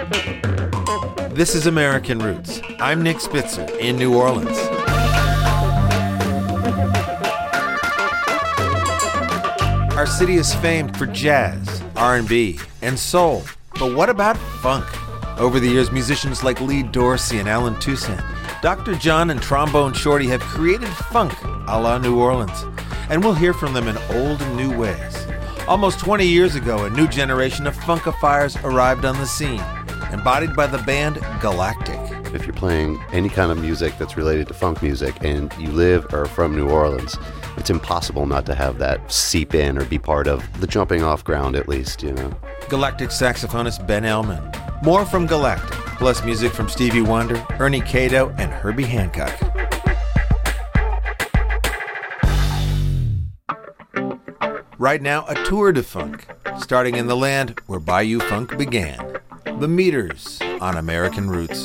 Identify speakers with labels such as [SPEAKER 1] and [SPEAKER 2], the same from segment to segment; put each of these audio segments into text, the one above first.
[SPEAKER 1] This is American Roots. I'm Nick Spitzer in New Orleans. Our city is famed for jazz, R&B, and soul. But what about funk? Over the years, musicians like Lee Dorsey and Alan Toussaint, Dr. John and Trombone Shorty have created funk a la New Orleans. And we'll hear from them in old and new ways. Almost 20 years ago, a new generation of funkifiers arrived on the scene, embodied by the band Galactic.
[SPEAKER 2] If you're playing any kind of music that's related to funk music and you live or are from New Orleans, it's impossible not to have that seep in or be part of the jumping off ground, at least, you know.
[SPEAKER 1] Galactic saxophonist Ben Elman. More from Galactic, plus music from Stevie Wonder, Ernie Cato, and Herbie Hancock. Right now, a tour de funk, starting in the land where Bayou Funk began. The Meters on American Roots.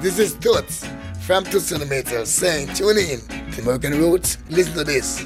[SPEAKER 3] This is Toots from Toots and the Maytals saying, tune in to American Roots. Listen to this.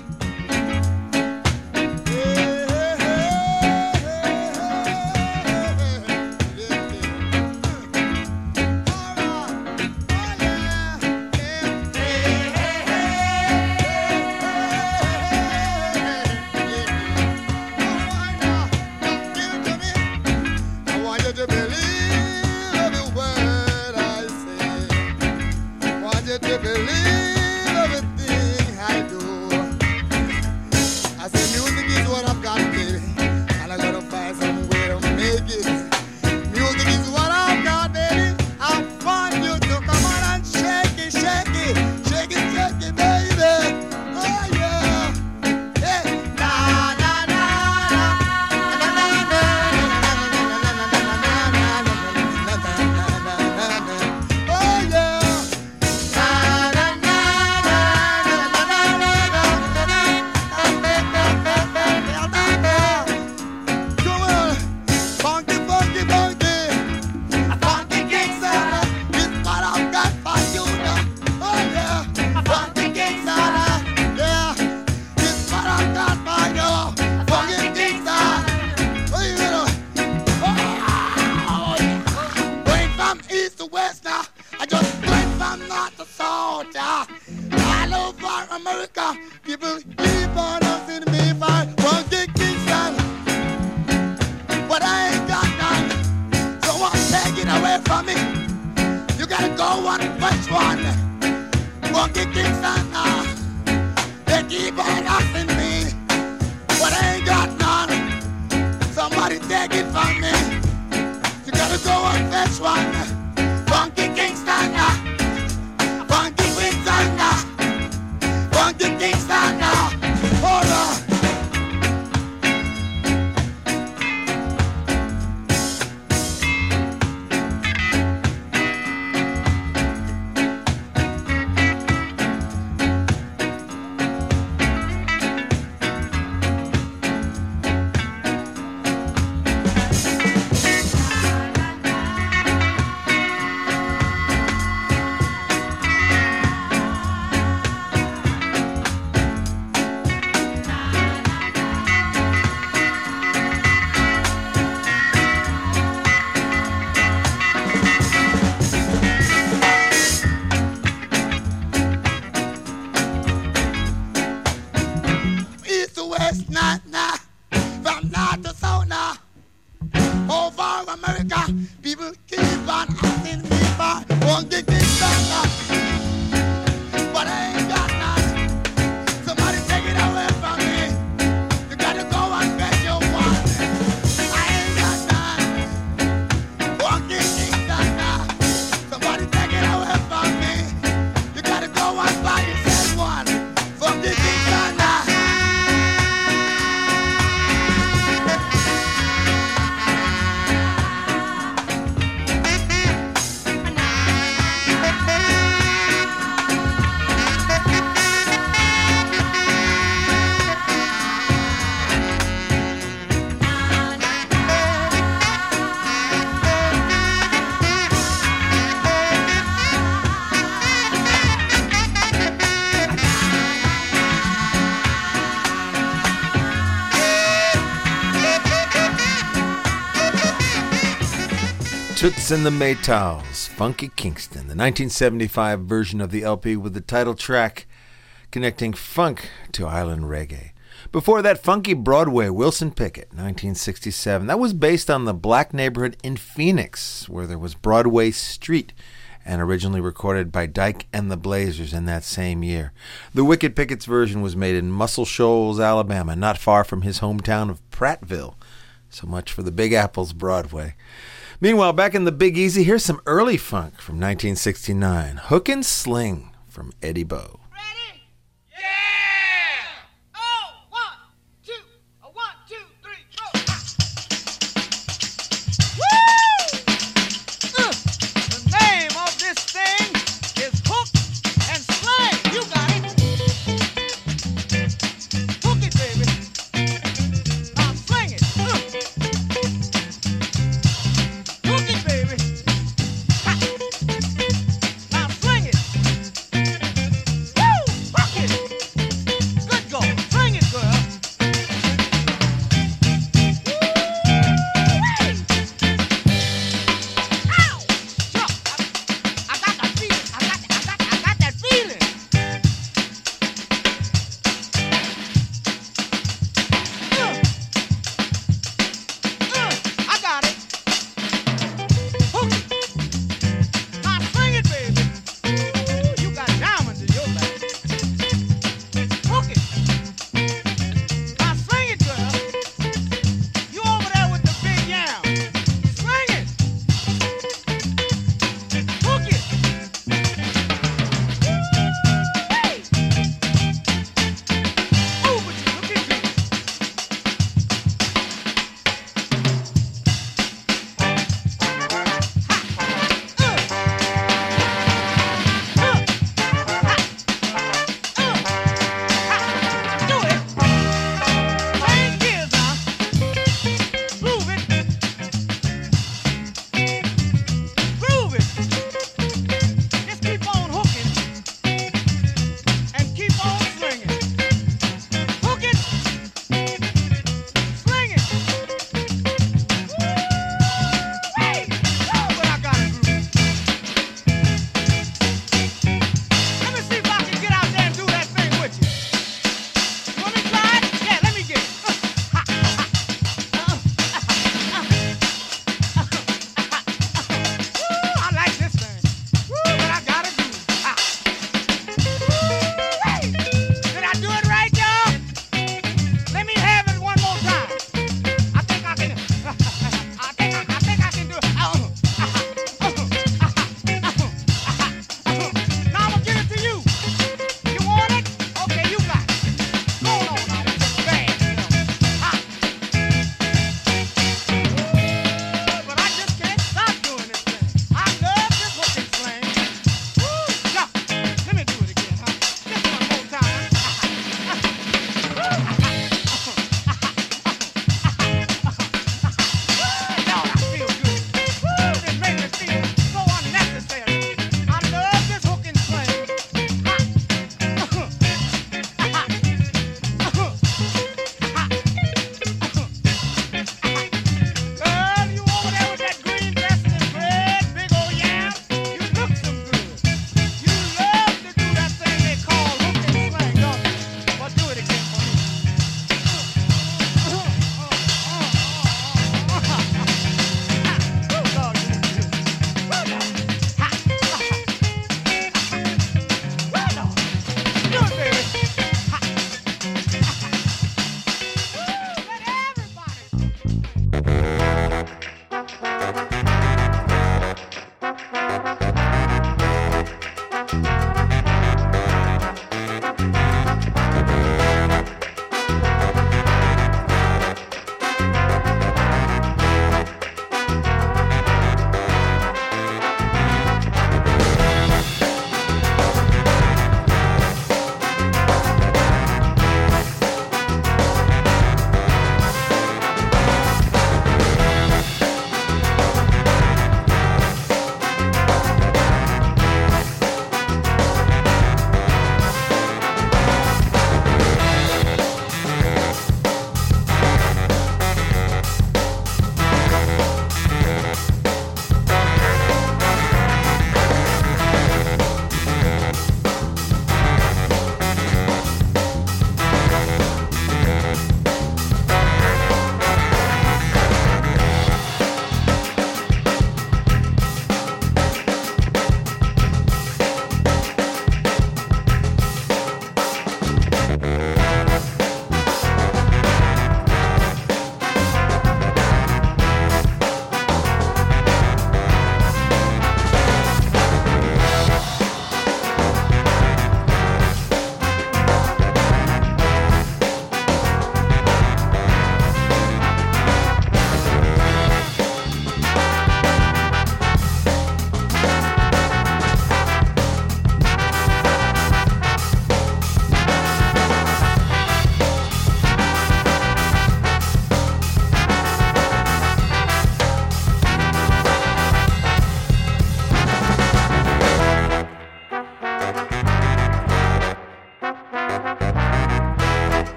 [SPEAKER 1] Toots and the Maytals, Funky Kingston, the 1975 version of the LP with the title track connecting funk to island reggae. Before that, Funky Broadway, Wilson Pickett, 1967. That was based on the black neighborhood in Phoenix, where there was Broadway Street, and originally recorded by Dyke and the Blazers in that same year. The Wicked Pickett's version was made in Muscle Shoals, Alabama, not far from his hometown of Prattville. So much for the Big Apple's Broadway. Meanwhile, back in the Big Easy, here's some early funk from 1969. Hook and Sling from Eddie Bo.
[SPEAKER 4] Ready? Yeah! Oh, 1, 2, 1, 2, 3, go! Woo! The name of this thing is Hook and Sling. You got it. Hook it, baby. Now sling it. Hook it, baby. Ha.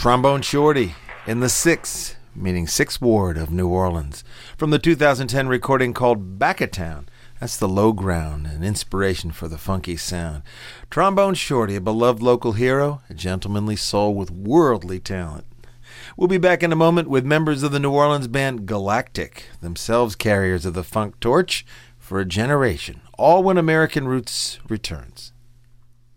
[SPEAKER 1] Trombone Shorty in the 6th, meaning 6th Ward of New Orleans, from the 2010 recording called Back of Town. That's the low ground and inspiration for the funky sound. Trombone Shorty, a beloved local hero, a gentlemanly soul with worldly talent. We'll be back in a moment with members of the New Orleans band Galactic, themselves carriers of the funk torch for a generation, all when American Roots returns.